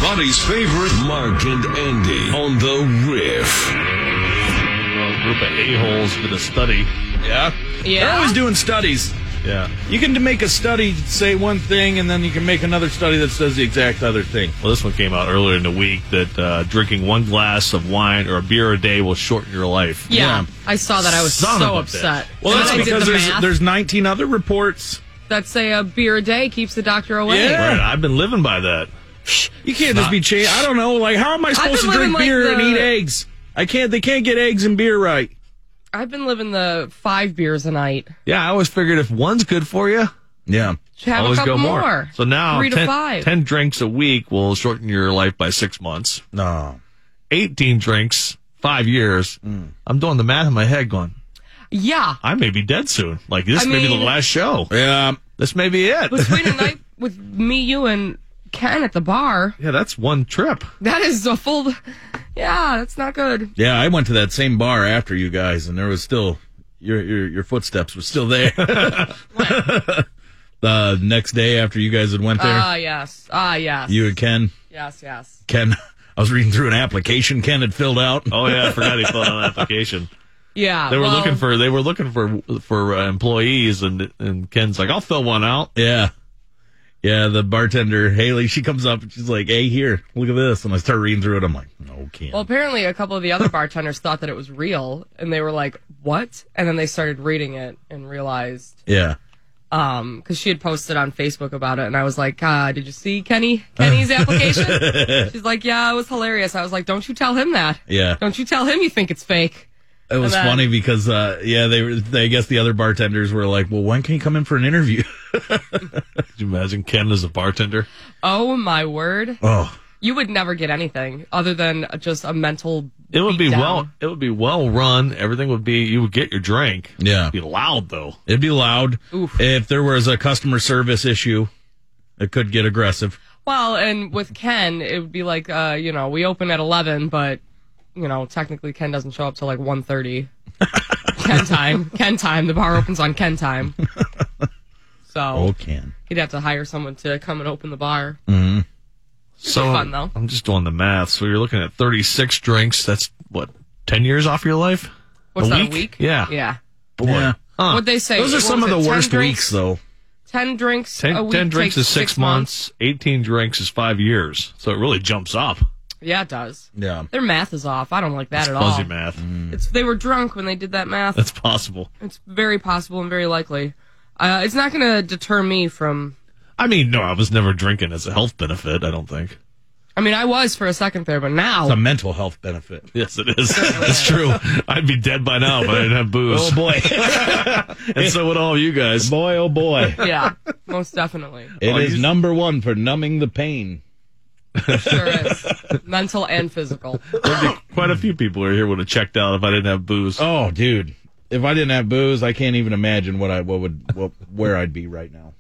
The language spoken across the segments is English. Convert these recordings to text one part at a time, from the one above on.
Everybody's favorite Mark and Andy on the Riff. A group of a-holes did a study. Yeah. They're always doing studies. Yeah. You can make a study say one thing, and then you can make another study that says the exact other thing. Well, this one came out earlier in the week that drinking one glass of wine or a beer a day will shorten your life. Yeah. I saw that. I was Son of so a upset. Well, And that's then I did because the math there's 19 other reports. that say a beer a day keeps the doctor away. Yeah. Right, I've been living by that. You can't just be changed. I don't know. Like, how am I supposed to been drink living beer like and eat eggs? I can't. They can't get eggs and beer right. I've been living the 5 beers a night. Yeah, I always figured if one's good for you, Yeah. Have always a couple go more. more. So now 3 to 10, 5. 10 drinks a week will shorten your life by 6 months. No. 18 drinks, 5 years. I'm doing the math in my head going, Yeah. I may be dead soon. Like, this I may be the mean- last show. Yeah. This may be it. Between a night with me, you, and Ken at the bar, Yeah, that's one trip. that is a full... Yeah, that's not good. Yeah. I went to that same bar after you guys, and there was still your footsteps were still there. The next day after you guys had went there, Ah, yes. Ah, yes. you and Ken. Yes, yes. Ken, I was reading through an application Ken had filled out. Oh yeah, I forgot he filled out an application. Yeah. They were looking for employees, and Ken's like, I'll fill one out. Yeah. Yeah, the bartender, Haley, she comes up and she's like, hey, here, look at this. And I start reading through it. I'm like, no, Ken. Well, apparently a couple of the other bartenders thought that it was real, and they were like, what? And then they started reading it and realized, Yeah. because she had posted on Facebook about it, and I was like, did you see Kenny's application? She's like, yeah, it was hilarious. I was like, don't you tell him that. Yeah. Don't you tell him you think it's fake. It was And then- funny because, I guess the other bartenders were like, well, when can you come in for an interview? Could you imagine Ken as a bartender? Oh, my word. Oh, You would never get anything other than just a mental It would be beatdown. well run. Everything would be, you would get your drink. yeah. It'd be loud though. It'd be loud. Oof. If there was a customer service issue, it could get aggressive. Well, and with Ken, it would be like, we open at 11, but, technically Ken doesn't show up till like 1:30. Ken time. The bar opens on Ken time. So Oh, Ken. he'd have to hire someone to come and open the bar. So fun, though. I'm just doing the math. So you're looking at 36 drinks. That's what, 10 years off your life? What's that, a week? Yeah. Yeah. Boy. Yeah. Huh. What'd they say? Those are What some of was the it, 10 worst drinks? weeks, though. 10 drinks a 10 week drinks takes is 6 months. 18 drinks is 5 years. So it really jumps up. Yeah, it does. Yeah. Their math is off. I don't like that It's at all. fuzzy math. They were drunk when they did that math. That's possible. It's very possible and very likely. It's not going to deter me from... I mean, no, I was never drinking as a health benefit, I don't think. I mean, I was for a second there, but now... It's a mental health benefit. Yes, it is. That's true. I'd be dead by now if I didn't have booze. Oh, boy. And so would all of you guys. Boy, oh, boy. Yeah, most definitely. It is you- number one for numbing the pain. Sure is. Mental and physical. There'd be quite a few people here would have checked out if I didn't have booze. Oh, dude. If I didn't have booze, I can't even imagine where I'd be right now.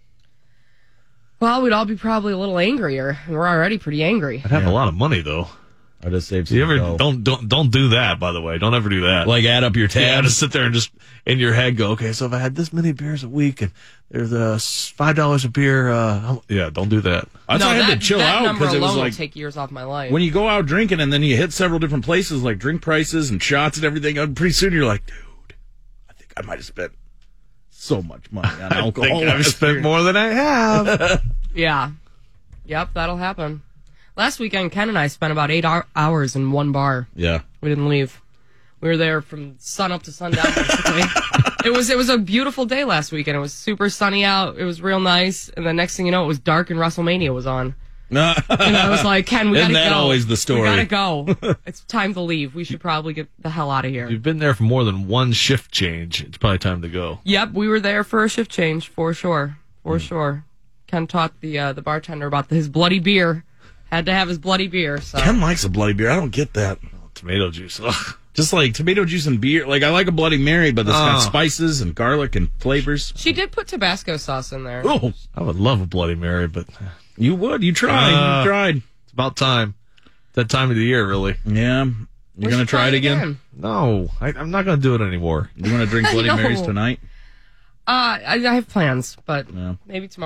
Well, we'd all be probably a little angrier. We're already pretty angry. I'd have a lot of money though. I just saved some You ever dough. don't do that, by the way. Don't ever do that. Like add up your yeah, tabs. just sit there and just in your head go, okay, so if I had this many beers a week and there's $5 a beer, yeah, don't do that. I thought I had to chill that out number because it was alone like will take years off my life. when you go out drinking and then you hit several different places like drink prices and shots and everything. Pretty soon you're like, dude, I think I might have spent so much money on I alcohol. think I've last spent year. more than I have. Yeah. Yep, that'll happen. Last weekend, Ken and I spent about 8 hours in one bar. Yeah. We didn't leave. We were there from sun up to sundown, basically. It was a beautiful day last weekend. It was super sunny out. It was real nice. And the next thing you know, it was dark and WrestleMania was on. And I was like, Ken, we Isn't gotta go. that always the story? We gotta go. It's time to leave. We should probably get the hell out of here. You've been there for more than one shift change. It's probably time to go. Yep, we were there for a shift change, for sure. For sure. Ken taught the bartender about his bloody beer. Had to have his bloody beer. So. Ken likes a bloody beer. I don't get that. Tomato juice. Ugh. Just like tomato juice and beer. Like I like a Bloody Mary, but it's got spices and garlic and flavors. She did put Tabasco sauce in there. Oh, I would love a Bloody Mary, but you would. You tried. You tried. it's about time. It's that time of the year, really. Yeah. We You're going to should try it again? No, I'm not going to do it anymore. You want to drink Bloody No. Marys tonight? I have plans, but No. maybe tomorrow.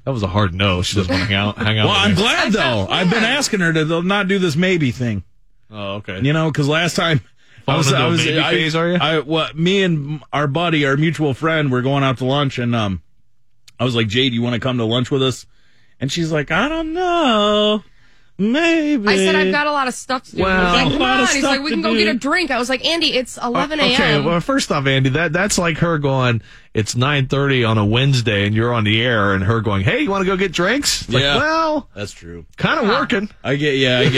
That was a hard no. She doesn't want to hang out. Well, I'm with me. glad though. I've been asking her to not do this maybe thing. Oh, okay. You know, because last time Falling into a maybe phase, are you? Me and our buddy, our mutual friend, were going out to lunch, and I was like, Jade, you want to come to lunch with us? And she's like, I don't know. Maybe. I said, I've got a lot of stuff to do. Well, He's like, come a lot of on. He's stuff like, we to can go do. get a drink. I was like, Andy, it's 11 a.m. Okay, well, first off, Andy, that's like her going, it's 9:30 on a Wednesday, and you're on the air, and her going, hey, you want to go get drinks? It's Yeah. Like, well, That's true. kind of working. I get.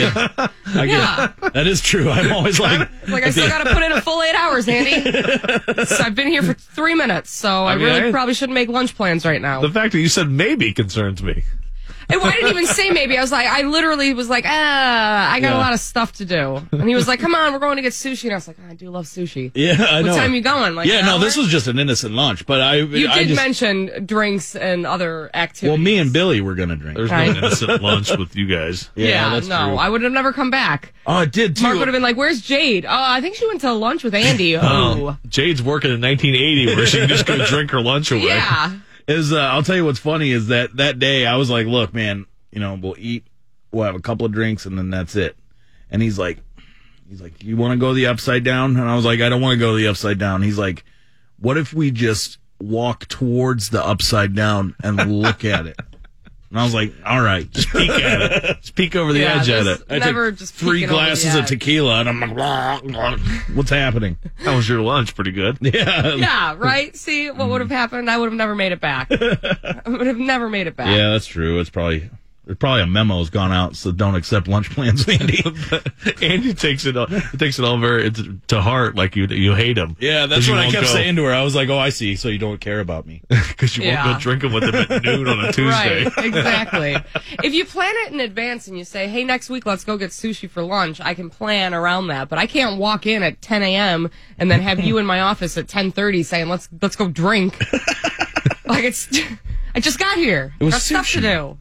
Yeah. That is true. I'm always like, Like, I still got to put in a full 8 hours, Andy. So I've been here for 3 minutes, so I mean, really probably shouldn't make lunch plans right now. The fact that you said maybe concerns me. And I didn't even say maybe. I literally was like, I got a lot of stuff to do. And he was like, come on, we're going to get sushi. And I was like, I do love sushi. yeah, I know. What time you going? Like, Yeah, an no, hour? this was just an innocent lunch, but You I did just, mention drinks and other activities. well, me and Billy were gonna drink. There's no Right. innocent lunch with you guys. Yeah, that's no, true. I would have never come back. Oh, it did too. Mark would have been like, where's Jade? Oh, I think she went to lunch with Andy. Oh. Jade's working in 1980 where she can just go drink her lunch away. Yeah. I'll tell you what's funny is that day I was like, look, man, you know, we'll have a couple of drinks and then that's it. And he's like, you want to go the Upside Down? And I was like, I don't want to go the Upside Down. He's like, what if we just walk towards the Upside Down and look at it? And I was like, all right, just peek at it. Just peek over the Yeah, edge at just- it. I Never took just 3 peeking over the glasses of edge. tequila and I'm like, blah, blah. What's happening? That was your lunch. Pretty good. Yeah. Yeah, right? See what would have happened? I would have never made it back. I would have never made it back. Yeah, that's true. There's probably a memo's gone out, so don't accept lunch plans, Andy. Andy takes it all very to heart, like you hate him. Yeah, that's what I kept saying to her. I was like, oh, I see. So you don't care about me. Because you won't Yeah. go drinking with him at noon on a Tuesday. Right, exactly. If you plan it in advance and you say, hey, next week let's go get sushi for lunch, I can plan around that. But I can't walk in at 10 a.m. and then have you in my office at 10:30 saying, let's go drink. Like, I just got here. was Got stuff to sushi. do.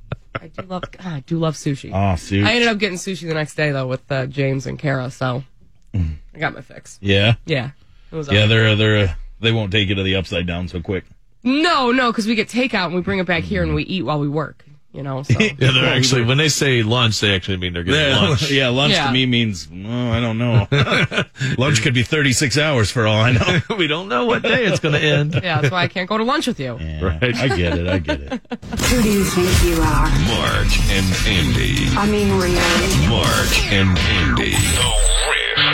I do love sushi. Oh, see. I ended up getting sushi the next day, though, with James and Kara, so I got my fix. Yeah. Yeah. It was Yeah, okay. they won't take you to the Upside Down so quick. No, because we get takeout and we bring it back here and we eat while we work, you know, so. Yeah, they're actually, when they say lunch, they actually mean they're getting lunch. Yeah, lunch Yeah. to me means, I don't know. Lunch could be 36 hours for all I know. We don't know what day it's going to end. Yeah, that's why I can't go to lunch with you. Yeah, Right. I get it. Who do you think you are? Mark and Andy. I mean, really? Mark and Andy.